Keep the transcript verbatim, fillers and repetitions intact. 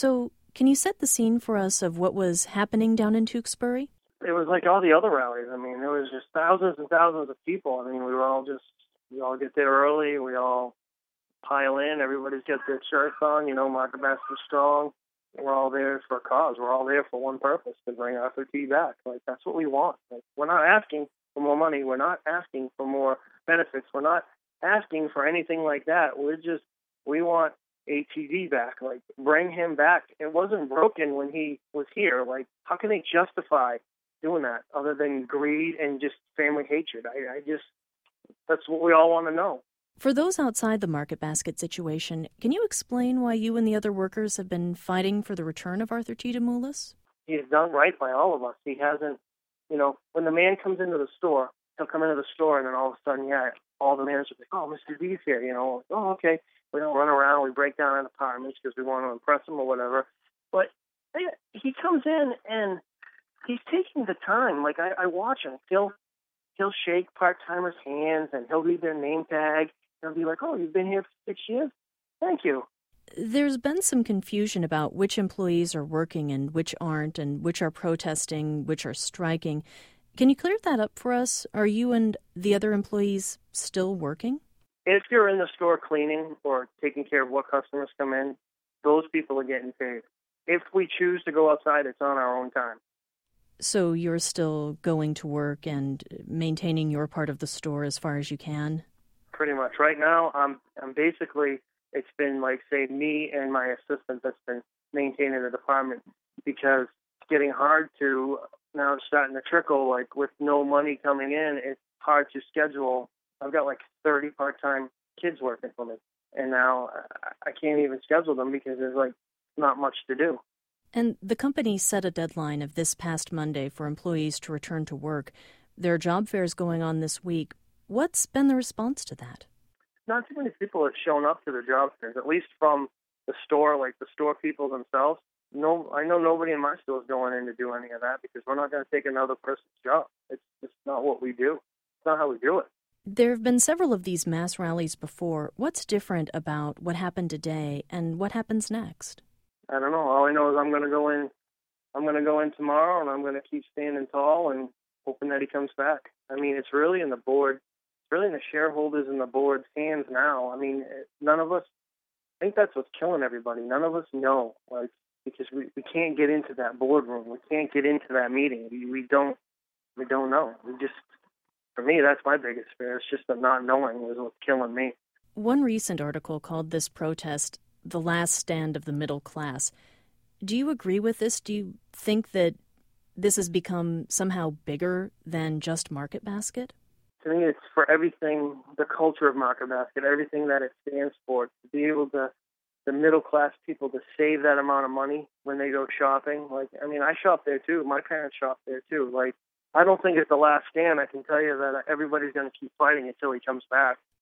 So, can you set the scene for us of what was happening down in Tewksbury? It was like all the other rallies. I mean, there was just thousands and thousands of people. I mean, we were all just, we all get there early. We all pile in. Everybody's got their shirts on. You know, Market Basket Strong. We're all there for a cause. We're all there for one purpose, to bring Arthur T. back. Like, that's what we want. Like, we're not asking for more money. We're not asking for more benefits. We're not asking for anything like that. We're just, we want A T D back. Like, bring him back. It wasn't broken when he was here. Like, how can they justify doing that other than greed and just family hatred? I, I just, that's what we all want to know. For those outside the Market Basket situation, can you explain why you and the other workers have been fighting for the return of Arthur T. Demoulas? He's done right by all of us. He hasn't, you know, when the man comes into the store, he'll come into the store and then all of a sudden, yeah, all the managers are like, oh, Mister D's here, you know, oh, okay. We don't run around, we break down in apartments because we want to impress him or whatever. But he comes in and he's taking the time. Like, I, I watch him. He'll, he'll shake part-timers' hands and he'll read their name tag. He'll be like, oh, you've been here for six years? Thank you. There's been some confusion about which employees are working and which aren't, and which are protesting, which are striking. Can you clear that up for us? Are you and the other employees still working? If you're in the store cleaning or taking care of what customers come in, those people are getting paid. If we choose to go outside, it's on our own time. So you're still going to work and maintaining your part of the store as far as you can? Pretty much. Right now, I'm I'm basically, it's been like, say, me and my assistant that's been maintaining the department, because it's getting hard to, now it's starting to trickle, like with no money coming in, it's hard to schedule. I've got like thirty part-time kids working for me, and now I can't even schedule them because there's like not much to do. And the company set a deadline of this past Monday for employees to return to work. There are job fairs going on this week. What's been the response to that? Not too many people have shown up to the job fairs, at least from the store, like the store people themselves. No, I know nobody in my store is going in to do any of that because we're not going to take another person's job. It's just not what we do. It's not how we do it. There have been several of these mass rallies before. What's different about what happened today and what happens next? I don't know. All I know is I'm going to go in. I'm going to go in tomorrow, and I'm going to keep standing tall and hoping that he comes back. I mean, it's really in the board. Really in the shareholders and the board's hands now. I mean, none of us, I think that's what's killing everybody. None of us know, like, because we, we can't get into that boardroom. We can't get into that meeting. We, we don't, we don't know. We just, for me, that's my biggest fear. It's just the not knowing is what's killing me. One recent article called this protest the last stand of the middle class. Do you agree with this? Do you think that this has become somehow bigger than just Market Basket? To me, it's for everything, the culture of Market Basket, everything that it stands for, to be able to, the middle-class people, to save that amount of money when they go shopping. Like, I mean, I shop there, too. My parents shop there, too. Like, I don't think it's the last stand. I can tell you that everybody's going to keep fighting until he comes back.